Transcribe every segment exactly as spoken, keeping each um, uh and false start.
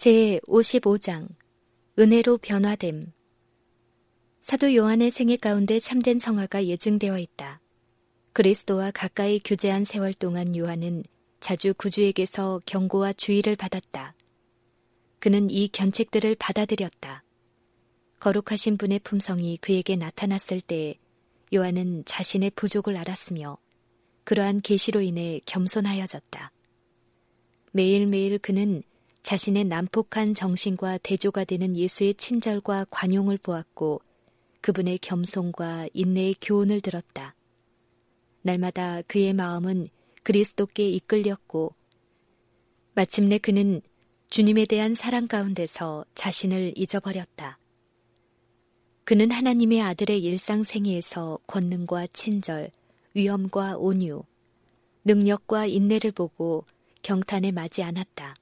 제오십오 장 은혜로 변화됨. 사도 요한의 생애 가운데 참된 성화가 예증되어 있다. 그리스도와 가까이 교제한 세월 동안 요한은 자주 구주에게서 경고와 주의를 받았다. 그는 이 견책들을 받아들였다. 거룩하신 분의 품성이 그에게 나타났을 때 요한은 자신의 부족을 알았으며 그러한 계시로 인해 겸손하여졌다. 매일매일 그는 자신의 난폭한 정신과 대조가 되는 예수의 친절과 관용을 보았고 그분의 겸손과 인내의 교훈을 들었다. 날마다 그의 마음은 그리스도께 이끌렸고 마침내 그는 주님에 대한 사랑 가운데서 자신을 잊어버렸다. 그는 하나님의 아들의 일상생애에서 권능과 친절, 위엄과 온유, 능력과 인내를 보고 경탄에 마지 않았다.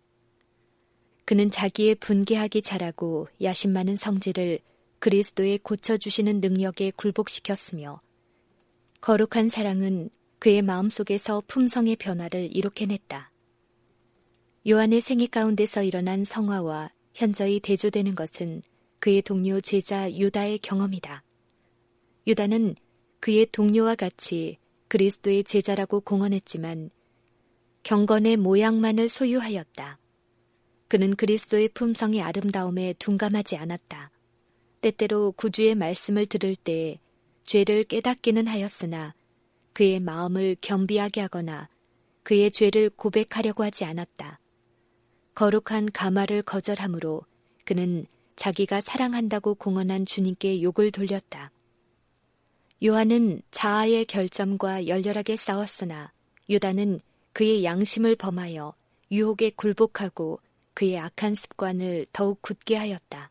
그는 자기의 분개하기 잘하고 야심 많은 성질을 그리스도의 고쳐주시는 능력에 굴복시켰으며 거룩한 사랑은 그의 마음속에서 품성의 변화를 이룩해냈다. 요한의 생애 가운데서 일어난 성화와 현저히 대조되는 것은 그의 동료 제자 유다의 경험이다. 유다는 그의 동료와 같이 그리스도의 제자라고 공언했지만 경건의 모양만을 소유하였다. 그는 그리스도의 품성의 아름다움에 둔감하지 않았다. 때때로 구주의 말씀을 들을 때 죄를 깨닫기는 하였으나 그의 마음을 겸비하게 하거나 그의 죄를 고백하려고 하지 않았다. 거룩한 가마를 거절함으로 그는 자기가 사랑한다고 공언한 주님께 욕을 돌렸다. 요한은 자아의 결점과 열렬하게 싸웠으나 유다는 그의 양심을 범하여 유혹에 굴복하고 그의 악한 습관을 더욱 굳게 하였다.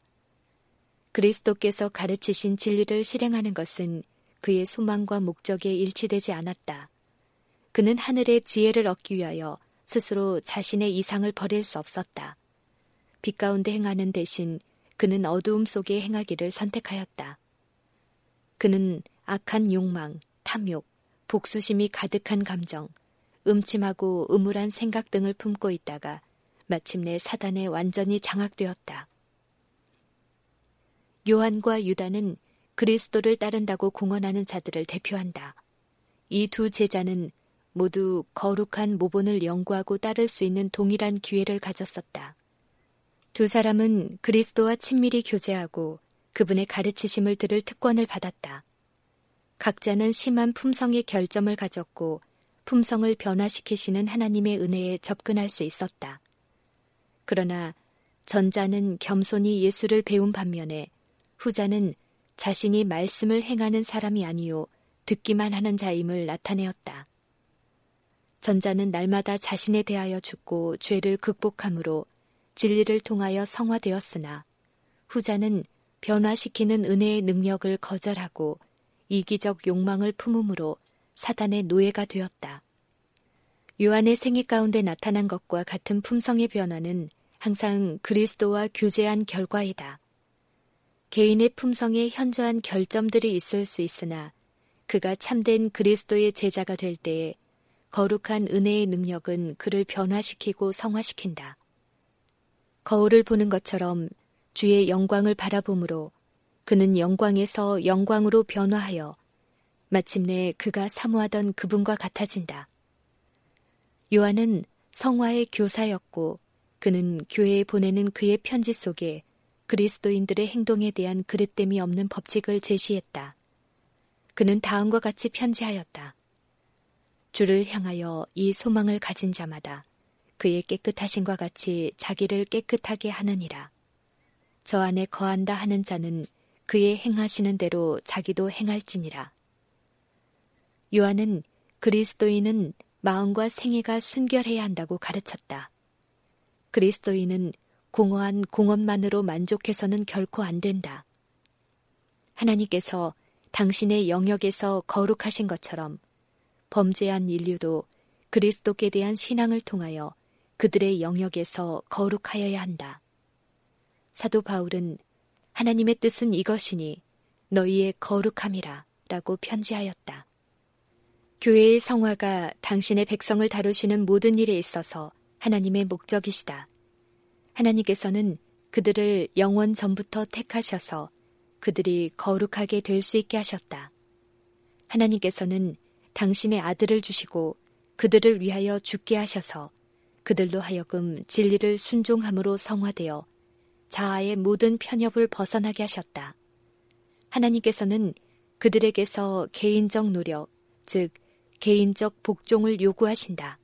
그리스도께서 가르치신 진리를 실행하는 것은 그의 소망과 목적에 일치되지 않았다. 그는 하늘의 지혜를 얻기 위하여 스스로 자신의 이상을 버릴 수 없었다. 빛 가운데 행하는 대신 그는 어두움 속에 행하기를 선택하였다. 그는 악한 욕망, 탐욕, 복수심이 가득한 감정, 음침하고 음울한 생각 등을 품고 있다가 마침내 사단에 완전히 장악되었다. 요한과 유다는 그리스도를 따른다고 공언하는 자들을 대표한다. 이 두 제자는 모두 거룩한 모본을 연구하고 따를 수 있는 동일한 기회를 가졌었다. 두 사람은 그리스도와 친밀히 교제하고 그분의 가르치심을 들을 특권을 받았다. 각자는 심한 품성의 결점을 가졌고 품성을 변화시키시는 하나님의 은혜에 접근할 수 있었다. 그러나 전자는 겸손히 예수를 배운 반면에 후자는 자신이 말씀을 행하는 사람이 아니요 듣기만 하는 자임을 나타내었다. 전자는 날마다 자신에 대하여 죽고 죄를 극복함으로 진리를 통하여 성화되었으나 후자는 변화시키는 은혜의 능력을 거절하고 이기적 욕망을 품음으로 사단의 노예가 되었다. 요한의 생애 가운데 나타난 것과 같은 품성의 변화는 항상 그리스도와 교제한 결과이다. 개인의 품성에 현저한 결점들이 있을 수 있으나 그가 참된 그리스도의 제자가 될 때에 거룩한 은혜의 능력은 그를 변화시키고 성화시킨다. 거울을 보는 것처럼 주의 영광을 바라보므로 그는 영광에서 영광으로 변화하여 마침내 그가 사모하던 그분과 같아진다. 요한은 성화의 교사였고 그는 교회에 보내는 그의 편지 속에 그리스도인들의 행동에 대한 그릇됨이 없는 법칙을 제시했다. 그는 다음과 같이 편지하였다. 주를 향하여 이 소망을 가진 자마다 그의 깨끗하심과 같이 자기를 깨끗하게 하느니라. 저 안에 거한다 하는 자는 그의 행하시는 대로 자기도 행할지니라. 요한은 그리스도인은 마음과 생애가 순결해야 한다고 가르쳤다. 그리스도인은 공허한 공업만으로 만족해서는 결코 안 된다. 하나님께서 당신의 영역에서 거룩하신 것처럼 범죄한 인류도 그리스도께 대한 신앙을 통하여 그들의 영역에서 거룩하여야 한다. 사도 바울은 하나님의 뜻은 이것이니 너희의 거룩함이라 라고 편지하였다. 교회의 성화가 당신의 백성을 다루시는 모든 일에 있어서 하나님의 목적이시다. 하나님께서는 그들을 영원 전부터 택하셔서 그들이 거룩하게 될 수 있게 하셨다. 하나님께서는 당신의 아들을 주시고 그들을 위하여 죽게 하셔서 그들로 하여금 진리를 순종함으로 성화되어 자아의 모든 편협을 벗어나게 하셨다. 하나님께서는 그들에게서 개인적 노력, 즉 개인적 복종을 요구하신다.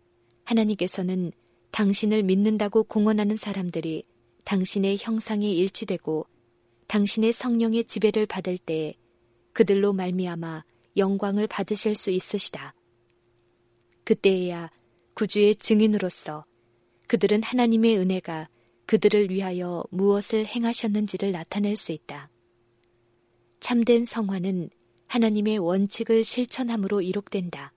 하나님께서는 당신을 믿는다고 공언하는 사람들이 당신의 형상에 일치되고 당신의 성령의 지배를 받을 때에 그들로 말미암아 영광을 받으실 수 있으시다. 그때에야 구주의 증인으로서 그들은 하나님의 은혜가 그들을 위하여 무엇을 행하셨는지를 나타낼 수 있다. 참된 성화는 하나님의 원칙을 실천함으로 이룩된다.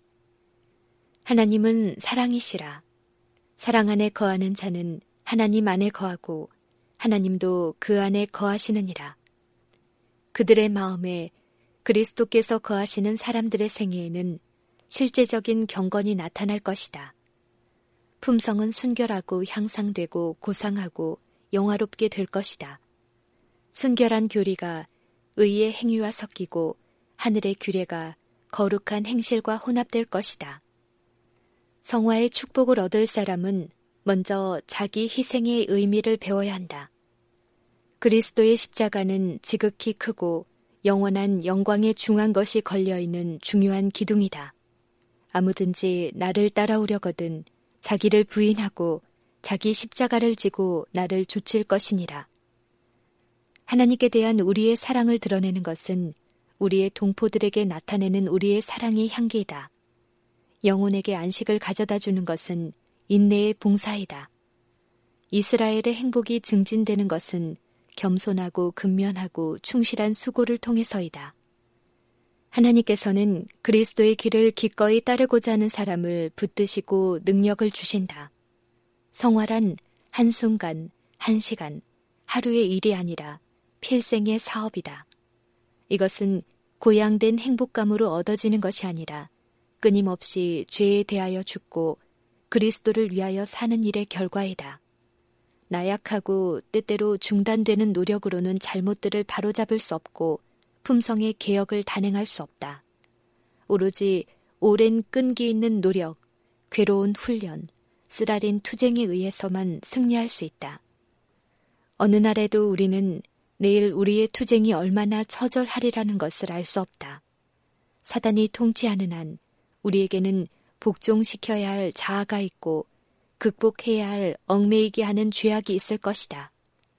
하나님은 사랑이시라. 사랑 안에 거하는 자는 하나님 안에 거하고 하나님도 그 안에 거하시느니라. 그들의 마음에 그리스도께서 거하시는 사람들의 생애에는 실제적인 경건이 나타날 것이다. 품성은 순결하고 향상되고 고상하고 영화롭게 될 것이다. 순결한 교리가 의의 행위와 섞이고 하늘의 규례가 거룩한 행실과 혼합될 것이다. 성화의 축복을 얻을 사람은 먼저 자기 희생의 의미를 배워야 한다. 그리스도의 십자가는 지극히 크고 영원한 영광에 중한 것이 걸려있는 중요한 기둥이다. 아무든지 나를 따라오려거든 자기를 부인하고 자기 십자가를 지고 나를 좇을 것이니라. 하나님께 대한 우리의 사랑을 드러내는 것은 우리의 동포들에게 나타내는 우리의 사랑의 향기이다. 영혼에게 안식을 가져다 주는 것은 인내의 봉사이다. 이스라엘의 행복이 증진되는 것은 겸손하고 근면하고 충실한 수고를 통해서이다. 하나님께서는 그리스도의 길을 기꺼이 따르고자 하는 사람을 붙드시고 능력을 주신다. 성화란 한순간, 한시간, 하루의 일이 아니라 필생의 사업이다. 이것은 고양된 행복감으로 얻어지는 것이 아니라 끊임없이 죄에 대하여 죽고 그리스도를 위하여 사는 일의 결과이다. 나약하고 때때로 중단되는 노력으로는 잘못들을 바로잡을 수 없고 품성의 개혁을 단행할 수 없다. 오로지 오랜 끈기 있는 노력, 괴로운 훈련, 쓰라린 투쟁에 의해서만 승리할 수 있다. 어느 날에도 우리는 내일 우리의 투쟁이 얼마나 처절하리라는 것을 알 수 없다. 사단이 통치하는 한 우리에게는 복종시켜야 할 자아가 있고 극복해야 할 얽매이게 하는 죄악이 있을 것이다.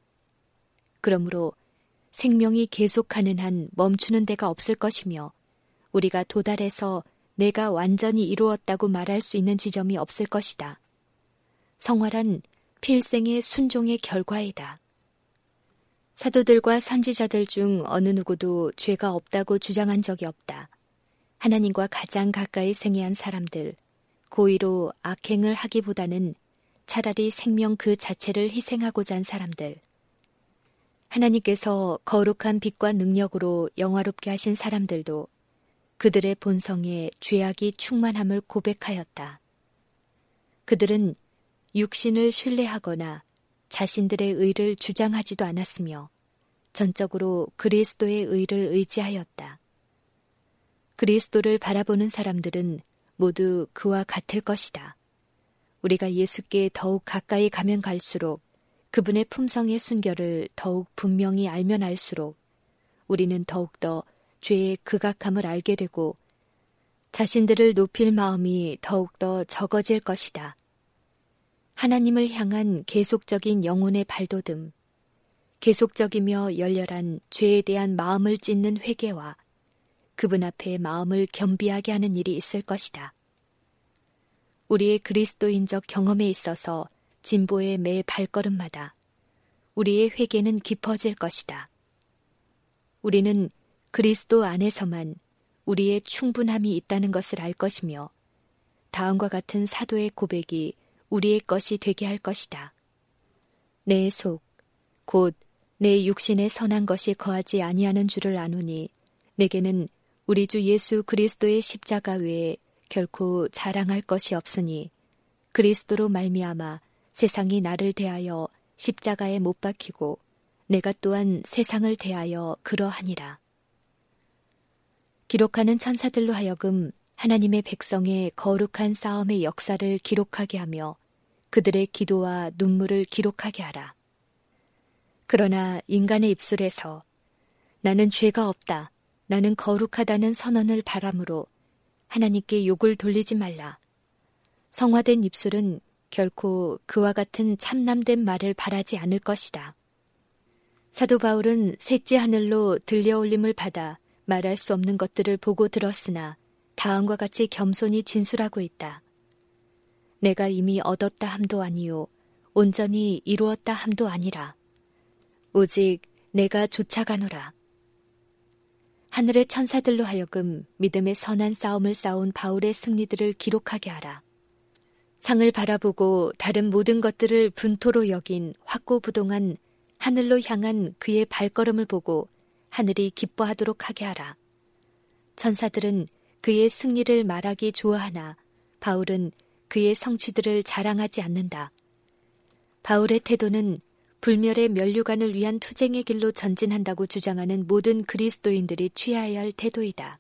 그러므로 생명이 계속하는 한 멈추는 데가 없을 것이며 우리가 도달해서 내가 완전히 이루었다고 말할 수 있는 지점이 없을 것이다. 성화란 필생의 순종의 결과이다. 사도들과 선지자들 중 어느 누구도 죄가 없다고 주장한 적이 없다. 하나님과 가장 가까이 생애한 사람들, 고의로 악행을 하기보다는 차라리 생명 그 자체를 희생하고자 한 사람들, 하나님께서 거룩한 빛과 능력으로 영화롭게 하신 사람들도 그들의 본성에 죄악이 충만함을 고백하였다. 그들은 육신을 신뢰하거나 자신들의 의를 주장하지도 않았으며 전적으로 그리스도의 의를 의지하였다. 그리스도를 바라보는 사람들은 모두 그와 같을 것이다. 우리가 예수께 더욱 가까이 가면 갈수록 그분의 품성의 순결을 더욱 분명히 알면 알수록 우리는 더욱더 죄의 극악함을 알게 되고 자신들을 높일 마음이 더욱더 적어질 것이다. 하나님을 향한 계속적인 영혼의 발돋움, 계속적이며 열렬한 죄에 대한 마음을 찢는 회개와 그분 앞에 마음을 겸비하게 하는 일이 있을 것이다. 우리의 그리스도인적 경험에 있어서 진보의 매 발걸음마다 우리의 회개는 깊어질 것이다. 우리는 그리스도 안에서만 우리의 충분함이 있다는 것을 알 것이며 다음과 같은 사도의 고백이 우리의 것이 되게 할 것이다. 내 속, 곧 내 육신에 선한 것이 거하지 아니하는 줄을 아노니 내게는 우리 주 예수 그리스도의 십자가 외에 결코 자랑할 것이 없으니 그리스도로 말미암아 세상이 나를 대하여 십자가에 못 박히고 내가 또한 세상을 대하여 그러하니라. 기록하는 천사들로 하여금 하나님의 백성의 거룩한 싸움의 역사를 기록하게 하며 그들의 기도와 눈물을 기록하게 하라. 그러나 인간의 입술에서 나는 죄가 없다, 나는 거룩하다는 선언을 바람으로 하나님께 욕을 돌리지 말라. 성화된 입술은 결코 그와 같은 참남된 말을 바라지 않을 것이다. 사도 바울은 셋째 하늘로 들려올림을 받아 말할 수 없는 것들을 보고 들었으나 다음과 같이 겸손히 진술하고 있다. 내가 이미 얻었다 함도 아니요 온전히 이루었다 함도 아니라 오직 내가 쫓아가노라. 하늘의 천사들로 하여금 믿음의 선한 싸움을 싸운 바울의 승리들을 기록하게 하라. 상을 바라보고 다른 모든 것들을 분토로 여긴 확고부동한 하늘로 향한 그의 발걸음을 보고 하늘이 기뻐하도록 하게 하라. 천사들은 그의 승리를 말하기 좋아하나 바울은 그의 성취들을 자랑하지 않는다. 바울의 태도는 불멸의 면류관을 위한 투쟁의 길로 전진한다고 주장하는 모든 그리스도인들이 취해야 할 태도이다.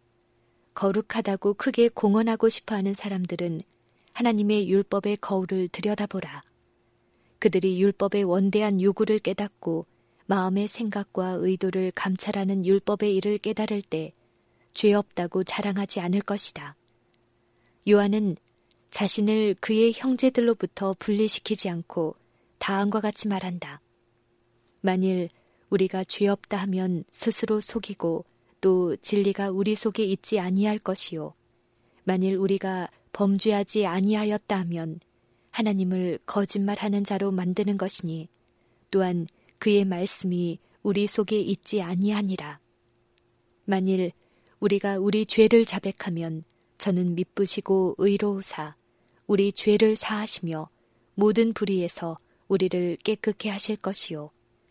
거룩하다고 크게 공언하고 싶어하는 사람들은 하나님의 율법의 거울을 들여다보라. 그들이 율법의 원대한 요구를 깨닫고 마음의 생각과 의도를 감찰하는 율법의 일을 깨달을 때 죄 없다고 자랑하지 않을 것이다. 요한은 자신을 그의 형제들로부터 분리시키지 않고 다음과 같이 말한다. 만일 우리가 죄 없다 하면 스스로 속이고 또 진리가 우리 속에 있지 아니할 것이요. 만일 우리가 범죄하지 아니하였다 하면 하나님을 거짓말하는 자로 만드는 것이니 또한 그의 말씀이 우리 속에 있지 아니하니라. 만일 우리가 우리 죄를 자백하면 저는 미쁘시고 의로우사 우리 죄를 사하시며 모든 불의에서 우리를 깨끗게 하실 것이요.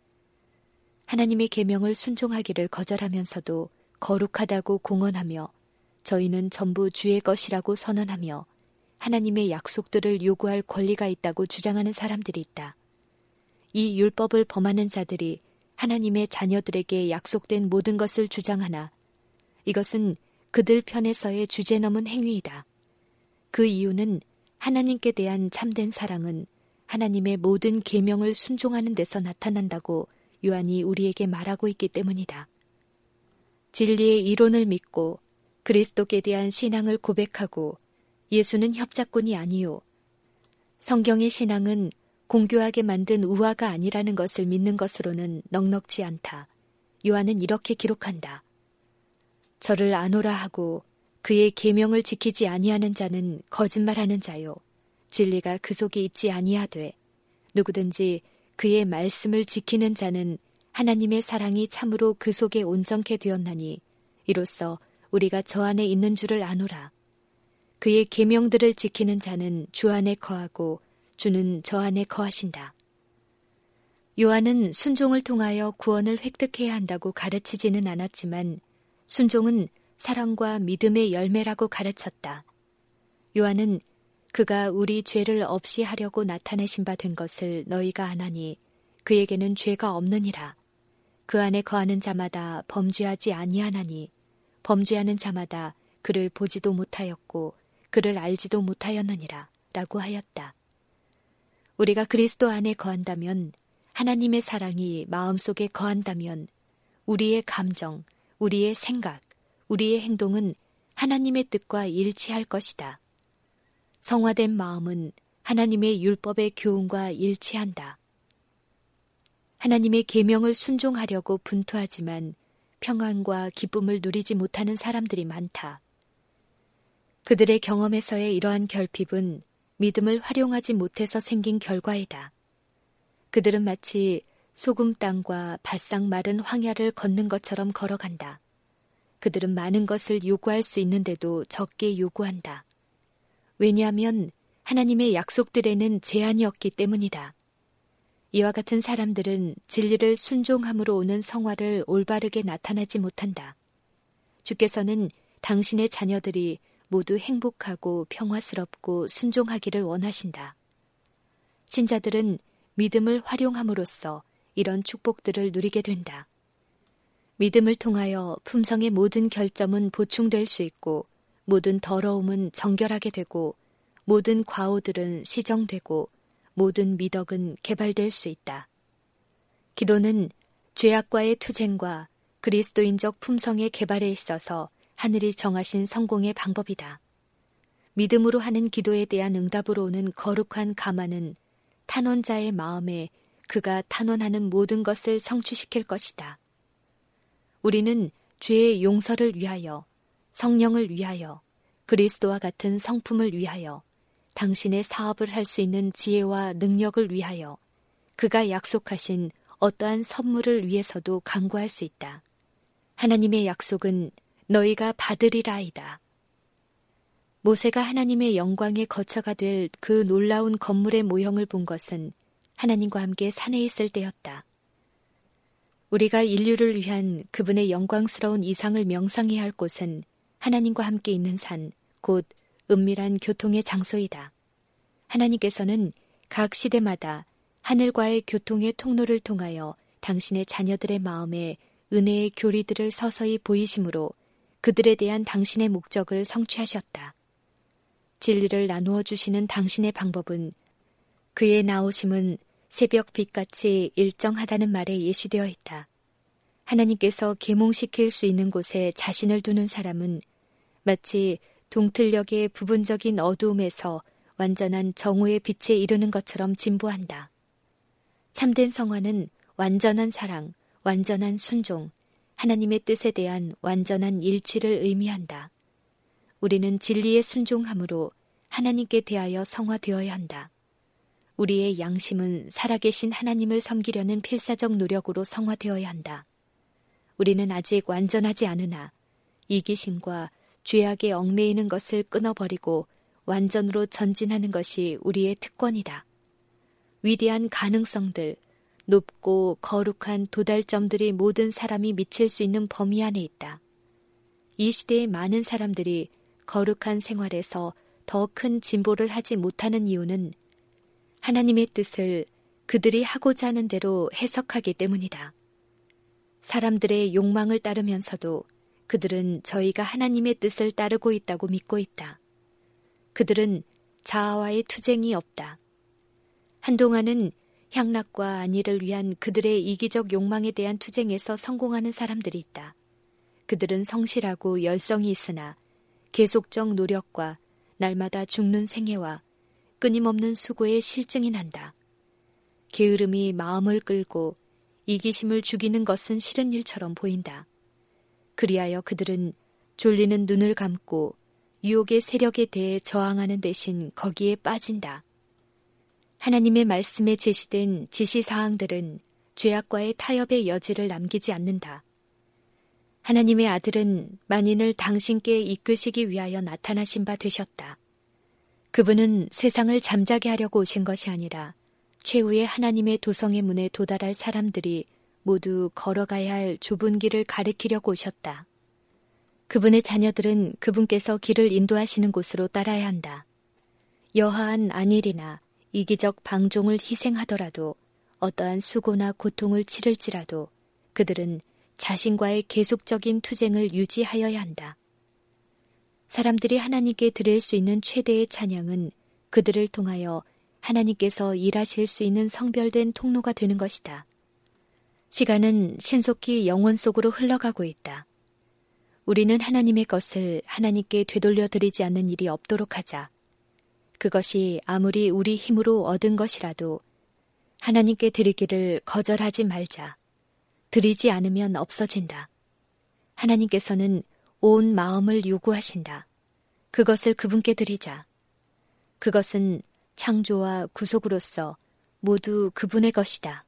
하나님의 계명을 순종하기를 거절하면서도 거룩하다고 공언하며 저희는 전부 주의 것이라고 선언하며 하나님의 약속들을 요구할 권리가 있다고 주장하는 사람들이 있다. 이 율법을 범하는 자들이 하나님의 자녀들에게 약속된 모든 것을 주장하나 이것은 그들 편에서의 주제넘은 행위이다. 그 이유는 하나님께 대한 참된 사랑은 하나님의 모든 계명을 순종하는 데서 나타난다고 요한이 우리에게 말하고 있기 때문이다. 진리의 이론을 믿고 그리스도께 대한 신앙을 고백하고 예수는 협작꾼이 아니요. 성경의 신앙은 공교하게 만든 우화가 아니라는 것을 믿는 것으로는 넉넉지 않다. 요한은 이렇게 기록한다. 저를 아노라 하고 그의 계명을 지키지 아니하는 자는 거짓말하는 자요. 진리가 그 속에 있지 아니하되 누구든지 그의 말씀을 지키는 자는 하나님의 사랑이 참으로 그 속에 온전케 되었나니 이로써 우리가 저 안에 있는 줄을 아노라. 그의 계명들을 지키는 자는 주 안에 거하고 주는 저 안에 거하신다. 요한은 순종을 통하여 구원을 획득해야 한다고 가르치지는 않았지만 순종은 사랑과 믿음의 열매라고 가르쳤다. 요한은 그가 우리 죄를 없이 하려고 나타내신 바 된 것을 너희가 아나니 그에게는 죄가 없느니라. 그 안에 거하는 자마다 범죄하지 아니하나니 범죄하는 자마다 그를 보지도 못하였고 그를 알지도 못하였느니라 라고 하였다. 우리가 그리스도 안에 거한다면 하나님의 사랑이 마음속에 거한다면 우리의 감정, 우리의 생각, 우리의 행동은 하나님의 뜻과 일치할 것이다. 성화된 마음은 하나님의 율법의 교훈과 일치한다. 하나님의 계명을 순종하려고 분투하지만 평안과 기쁨을 누리지 못하는 사람들이 많다. 그들의 경험에서의 이러한 결핍은 믿음을 활용하지 못해서 생긴 결과이다. 그들은 마치 소금 땅과 바싹 마른 황야를 걷는 것처럼 걸어간다. 그들은 많은 것을 요구할 수 있는데도 적게 요구한다. 왜냐하면 하나님의 약속들에는 제한이 없기 때문이다. 이와 같은 사람들은 진리를 순종함으로 오는 성화를 올바르게 나타내지 못한다. 주께서는 당신의 자녀들이 모두 행복하고 평화스럽고 순종하기를 원하신다. 신자들은 믿음을 활용함으로써 이런 축복들을 누리게 된다. 믿음을 통하여 품성의 모든 결점은 보충될 수 있고 모든 더러움은 정결하게 되고 모든 과오들은 시정되고 모든 미덕은 개발될 수 있다. 기도는 죄악과의 투쟁과 그리스도인적 품성의 개발에 있어서 하늘이 정하신 성공의 방법이다. 믿음으로 하는 기도에 대한 응답으로 오는 거룩한 감화는 탄원자의 마음에 그가 탄원하는 모든 것을 성취시킬 것이다. 우리는 죄의 용서를 위하여, 성령을 위하여, 그리스도와 같은 성품을 위하여, 당신의 사업을 할 수 있는 지혜와 능력을 위하여, 그가 약속하신 어떠한 선물을 위해서도 간구할 수 있다. 하나님의 약속은 너희가 받으리라이다. 모세가 하나님의 영광의 거처가 될 그 놀라운 건물의 모형을 본 것은 하나님과 함께 산에 있을 때였다. 우리가 인류를 위한 그분의 영광스러운 이상을 명상해야 할 곳은 하나님과 함께 있는 산, 곧 은밀한 교통의 장소이다. 하나님께서는 각 시대마다 하늘과의 교통의 통로를 통하여 당신의 자녀들의 마음에 은혜의 교리들을 서서히 보이심으로 그들에 대한 당신의 목적을 성취하셨다. 진리를 나누어 주시는 당신의 방법은 그의 나오심은 새벽 빛같이 일정하다는 말에 예시되어 있다. 하나님께서 계몽시킬 수 있는 곳에 자신을 두는 사람은 마치 동틀녘의 부분적인 어두움에서 완전한 정오의 빛에 이르는 것처럼 진보한다. 참된 성화는 완전한 사랑, 완전한 순종, 하나님의 뜻에 대한 완전한 일치를 의미한다. 우리는 진리에 순종함으로 하나님께 대하여 성화되어야 한다. 우리의 양심은 살아계신 하나님을 섬기려는 필사적 노력으로 성화되어야 한다. 우리는 아직 완전하지 않으나 이기심과 죄악에 얽매이는 것을 끊어버리고 완전으로 전진하는 것이 우리의 특권이다. 위대한 가능성들, 높고 거룩한 도달점들이 모든 사람이 미칠 수 있는 범위 안에 있다. 이 시대의 많은 사람들이 거룩한 생활에서 더 큰 진보를 하지 못하는 이유는 하나님의 뜻을 그들이 하고자 하는 대로 해석하기 때문이다. 사람들의 욕망을 따르면서도 그들은 저희가 하나님의 뜻을 따르고 있다고 믿고 있다. 그들은 자아와의 투쟁이 없다. 한동안은 향락과 안위를 위한 그들의 이기적 욕망에 대한 투쟁에서 성공하는 사람들이 있다. 그들은 성실하고 열성이 있으나 계속적 노력과 날마다 죽는 생애와 끊임없는 수고에 실증이 난다. 게으름이 마음을 끌고 이기심을 죽이는 것은 싫은 일처럼 보인다. 그리하여 그들은 졸리는 눈을 감고 유혹의 세력에 대해 저항하는 대신 거기에 빠진다. 하나님의 말씀에 제시된 지시사항들은 죄악과의 타협의 여지를 남기지 않는다. 하나님의 아들은 만인을 당신께 이끄시기 위하여 나타나신 바 되셨다. 그분은 세상을 잠자게 하려고 오신 것이 아니라 최후의 하나님의 도성의 문에 도달할 사람들이 모두 걸어가야 할 좁은 길을 가리키려고 오셨다. 그분의 자녀들은 그분께서 길을 인도하시는 곳으로 따라야 한다. 여하한 안일이나 이기적 방종을 희생하더라도 어떠한 수고나 고통을 치를지라도 그들은 자신과의 계속적인 투쟁을 유지하여야 한다. 사람들이 하나님께 드릴 수 있는 최대의 찬양은 그들을 통하여 하나님께서 일하실 수 있는 성별된 통로가 되는 것이다. 시간은 신속히 영원 속으로 흘러가고 있다. 우리는 하나님의 것을 하나님께 되돌려 드리지 않는 일이 없도록 하자. 그것이 아무리 우리 힘으로 얻은 것이라도 하나님께 드리기를 거절하지 말자. 드리지 않으면 없어진다. 하나님께서는 온 마음을 요구하신다. 그것을 그분께 드리자. 그것은 창조와 구속으로서 모두 그분의 것이다.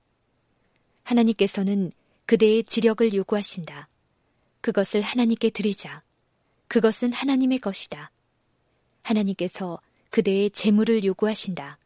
하나님께서는 그대의 지력을 요구하신다. 그것을 하나님께 드리자. 그것은 하나님의 것이다. 하나님께서 그대의 재물을 요구하신다.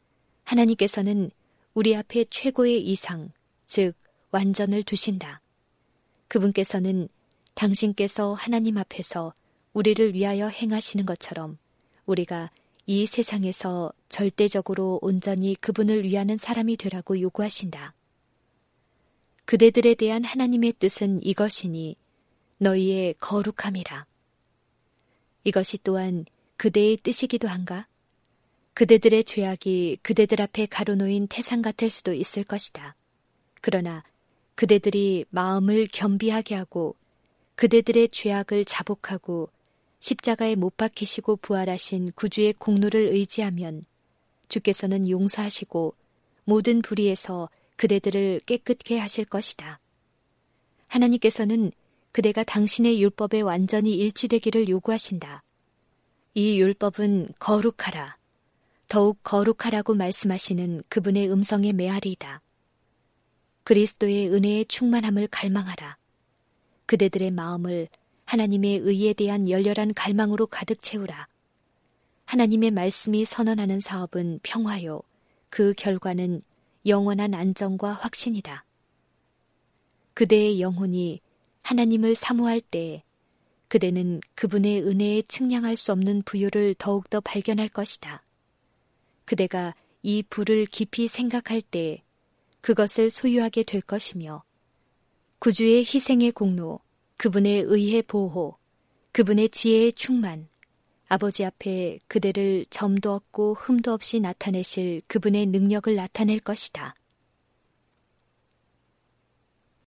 하나님께서는 우리 앞에 최고의 이상, 즉 완전을 두신다. 그분께서는 당신께서 하나님 앞에서 우리를 위하여 행하시는 것처럼 우리가 이 세상에서 절대적으로 온전히 그분을 위하는 사람이 되라고 요구하신다. 그대들에 대한 하나님의 뜻은 이것이니 너희의 거룩함이라. 이것이 또한 그대의 뜻이기도 한가? 그대들의 죄악이 그대들 앞에 가로놓인 태산 같을 수도 있을 것이다. 그러나 그대들이 마음을 겸비하게 하고 그대들의 죄악을 자복하고 십자가에 못 박히시고 부활하신 구주의 공로를 의지하면 주께서는 용서하시고 모든 불의에서 그대들을 깨끗게 하실 것이다. 하나님께서는 그대가 당신의 율법에 완전히 일치되기를 요구하신다. 이 율법은 거룩하라. 더욱 거룩하라고 말씀하시는 그분의 음성의 메아리이다. 그리스도의 은혜의 충만함을 갈망하라. 그대들의 마음을 하나님의 의에 대한 열렬한 갈망으로 가득 채우라. 하나님의 말씀이 선언하는 사업은 평화요. 그 결과는 영원한 안정과 확신이다. 그대의 영혼이 하나님을 사모할 때에 그대는 그분의 은혜에 측량할 수 없는 부요를 더욱더 발견할 것이다. 그대가 이 부를 깊이 생각할 때에 그것을 소유하게 될 것이며 구주의 희생의 공로, 그분의 의의 보호, 그분의 지혜의 충만, 아버지 앞에 그대를 점도 없고 흠도 없이 나타내실 그분의 능력을 나타낼 것이다.